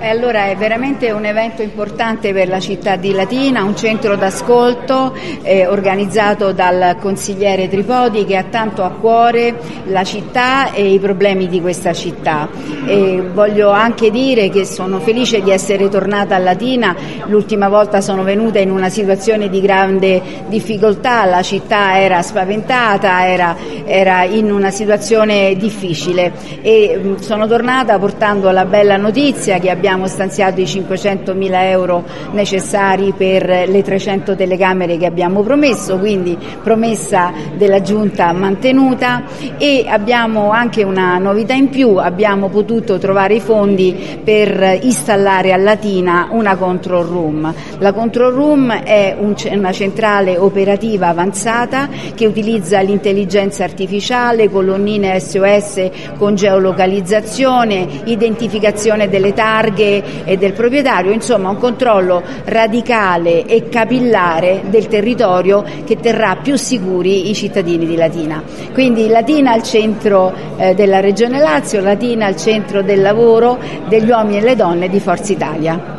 Allora è veramente un evento importante per la città di Latina, un centro d'ascolto organizzato dal consigliere Tripodi, che ha tanto a cuore la città e i problemi di questa città. E voglio anche dire che sono felice di essere tornata a Latina. L'ultima volta sono venuta in una situazione di grande difficoltà, la città era spaventata, era in una situazione difficile, e sono tornata portando la bella notizia che abbiamo stanziato i 500.000 euro necessari per le 300 telecamere che abbiamo promesso, quindi promessa della Giunta mantenuta. E abbiamo anche una novità in più: abbiamo potuto trovare i fondi per installare a Latina una control room. La control room è una centrale operativa avanzata che utilizza l'intelligenza artificiale, colonnine SOS con geolocalizzazione, identificazione delle targhe e del proprietario, insomma un controllo radicale e capillare del territorio che terrà più sicuri i cittadini di Latina. Quindi Latina al centro della Regione Lazio, Latina al centro del lavoro degli uomini e le donne di Forza Italia.